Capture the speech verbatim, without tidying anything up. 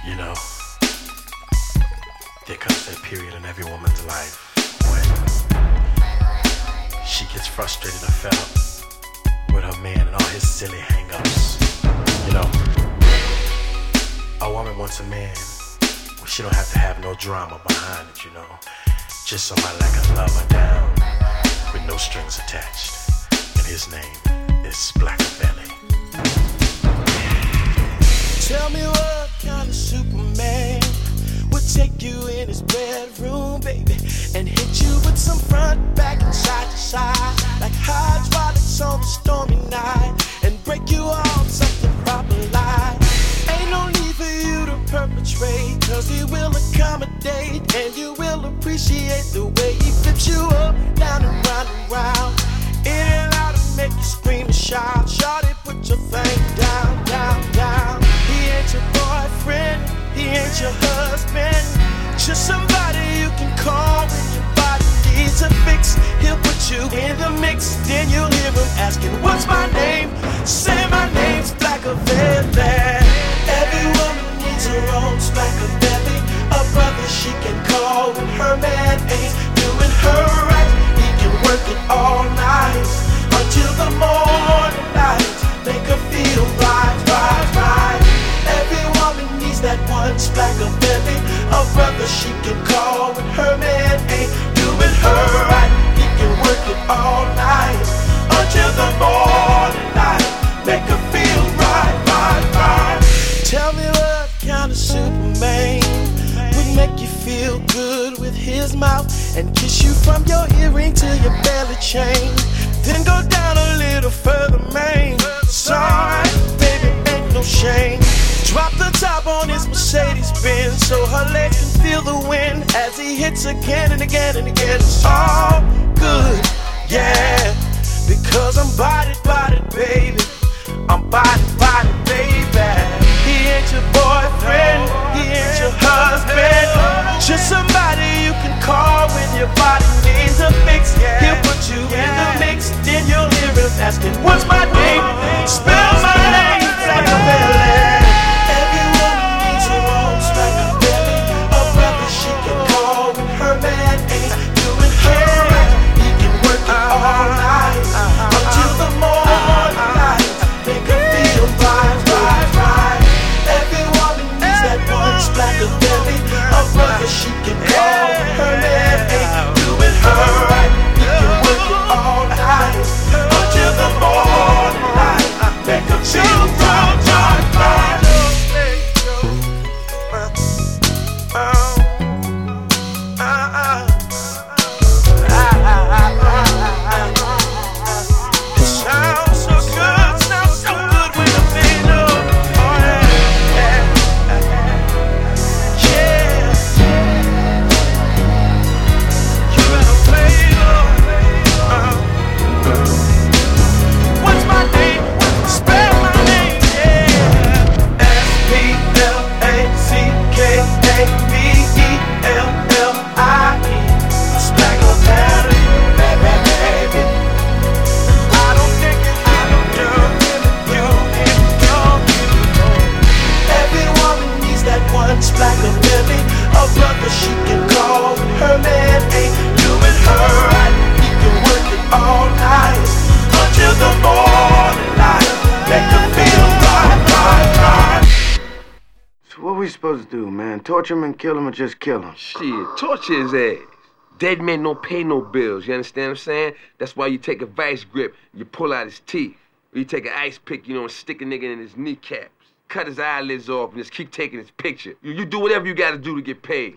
You know, there comes that period in every woman's life when she gets frustrated or fed up with her man and all his silly hang-ups. You know, a woman wants a man where she don't have to have no drama behind it, you know. Just somebody like a lover down with no strings attached. And his name is Blackavelli. Tell me what kind of Superman would take you in his bedroom, baby, and hit you with some front, back, and side to side, like hydraulics on a stormy night, and break you off something proper like. Ain't no need for you to perpetrate, cause he will accommodate, and you will appreciate the way he flips you up, down and round and round, in and out and make you scream and shout. Shawty, put your thing down, down, down. He ain't your boyfriend, he ain't your husband, just somebody you can call when your body needs a fix. He'll put you in the mix, then you'll hear him asking, what's my name? Say my name's Blackavelli. Every woman needs her own Blackavelli, a brother she can call when her man ain't doing her right. He can work it all night until the morning light, make her feel right, right, right. Every woman needs that one Blackavelli, a brother she can call when her man ain't doing her right. He can work it all night until the morning light, make her feel right, right, right. Tell me what kind of Superman would make you feel good with his mouth and kiss you from your earring to your belly chain, then go down a little further, man. It's alright, baby, ain't no shame. Drop the top on his Mercedes-Benz so her legs can feel the wind as he hits again and again and again. It's all good, yeah, because I'm bodied, bodied, baby. I'm bodied, bodied, baby. He ain't your boyfriend, he ain't your husband, just somebody you can call when your body needs a fix. He'll put you in the mix, then you'll hear him asking, what's my name? Spell my name, Blackavelli. Every woman needs her own Blackavelli, a brother she can call when her man ain't doing her right. He can work it all night until the morning light, make her feel right, right, right. Every woman needs that one Blackavelli, a brother she can call when her man ain't doing her right. He can work it all night until the morning light, make her feel right, right, right. Blackavelli, a brother she can call when her man ain't doing her right. He can work it all night until the morning light, make her feel right, right, right. So what we supposed to do, man? Torture him and kill him or just kill him? Shit, torture his ass. Dead men don't pay no bills, you understand what I'm saying? That's why you take a vice grip, you pull out his teeth. Or you take an ice pick, you know, and stick a nigga in his kneecaps. Cut his eyelids off and just keep taking his picture. You, you do whatever you gotta do to get paid.